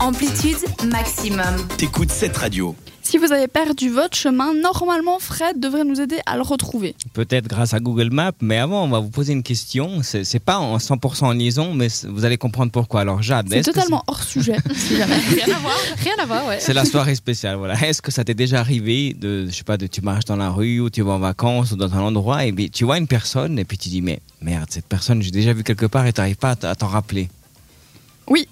Amplitude maximum. T'écoutes cette radio. Si vous avez perdu votre chemin, normalement Fred devrait nous aider à le retrouver. Peut-être grâce à Google Maps, mais avant on va vous poser une question. C'est pas en 100% en liaison, mais vous allez comprendre pourquoi. Alors Jade, c'est totalement hors sujet, si jamais. Rien à voir, ouais. C'est la soirée spéciale, voilà. Est-ce que ça t'est déjà arrivé tu marches dans la rue ou tu vas en vacances ou dans un endroit et puis tu vois une personne et puis tu dis mais merde, cette personne j'ai déjà vu quelque part et tu n'arrives pas à t'en rappeler. Oui.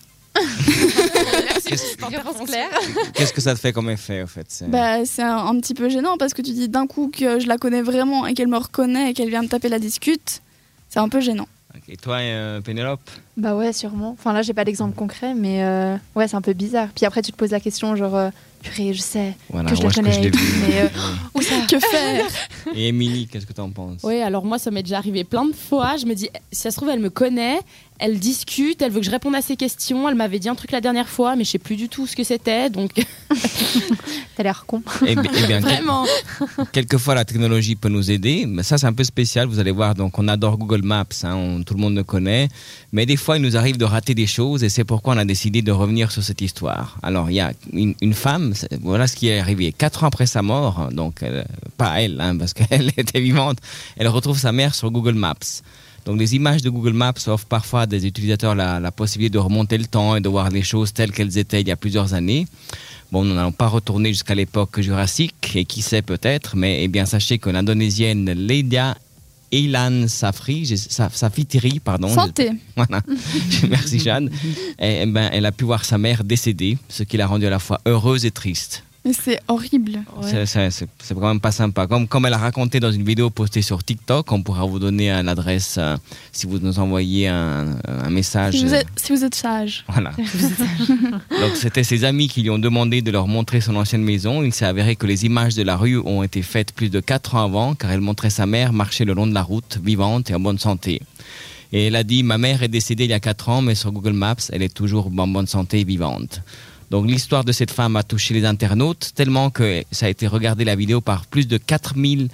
Qu'est-ce que ça te fait comme effet au fait? C'est un petit peu gênant parce que tu dis d'un coup que je la connais vraiment et qu'elle me reconnaît et qu'elle vient me taper la discute. C'est un peu gênant. Et toi, Pénélope? Bah ouais, sûrement. Enfin là, j'ai pas d'exemple concret, mais ouais, c'est un peu bizarre. Puis après, tu te poses la question, genre, purée, je sais voilà, que je la connais, que je l'ai vu, mais où ça? Que faire? Et Émilie, qu'est-ce que t'en penses? Oui, alors moi, ça m'est déjà arrivé plein de fois. Je me dis, si ça se trouve, elle me connaît, elle discute, elle veut que je réponde à ses questions. Elle m'avait dit un truc la dernière fois, mais je sais plus du tout ce que c'était, donc... T'as l'air con. Eh bien, vraiment. Quelquefois, la technologie peut nous aider. Mais ça, c'est un peu spécial. Vous allez voir, donc, on adore Google Maps. Tout le monde le connaît. Mais des fois, il nous arrive de rater des choses. Et c'est pourquoi on a décidé de revenir sur cette histoire. Alors, il y a une femme. Voilà ce qui est arrivé. 4 ans après sa mort. Donc, pas elle, parce qu'elle était vivante. Elle retrouve sa mère sur Google Maps. Donc, les images de Google Maps offrent parfois à des utilisateurs la possibilité de remonter le temps et de voir les choses telles qu'elles étaient il y a plusieurs années. Bon, nous n'allons pas retourner jusqu'à l'époque jurassique, et qui sait peut-être, mais sachez que l'Indonésienne Ledia Eilan Safitri, Santé. Voilà. Merci Jeanne. Elle a pu voir sa mère décédée, ce qui l'a rendue à la fois heureuse et triste. Mais c'est horrible. Ouais. C'est quand même pas sympa. Comme elle a raconté dans une vidéo postée sur TikTok, on pourra vous donner l'adresse si vous nous envoyez un message. Si vous êtes sage. Voilà. Donc c'était ses amis qui lui ont demandé de leur montrer son ancienne maison. Il s'est avéré que les images de la rue ont été faites plus de 4 ans avant, car elle montrait sa mère marcher le long de la route, vivante et en bonne santé. Et elle a dit, ma mère est décédée il y a 4 ans, mais sur Google Maps, elle est toujours en bonne santé et vivante. Donc l'histoire de cette femme a touché les internautes tellement que ça a été regardé la vidéo par plus de 4 millions,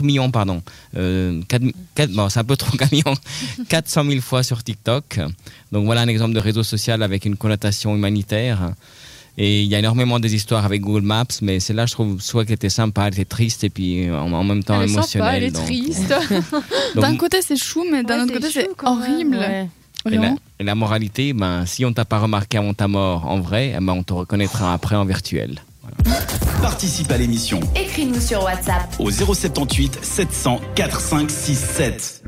c'est un peu trop 4 millions, 400 000 fois sur TikTok. Donc voilà un exemple de réseau social avec une connotation humanitaire. Et il y a énormément des histoires avec Google Maps, mais celle-là, je trouve soit qu'elle était sympa, elle était triste et puis en même temps elle émotionnelle. Elle est triste. D'un côté c'est chou, mais d'un autre côté c'est horrible. Ouais. Et la moralité, si on t'a pas remarqué avant ta mort en vrai, on te reconnaîtra après en virtuel. Voilà. Participe à l'émission. Écris-nous sur WhatsApp Au 078 700 4567.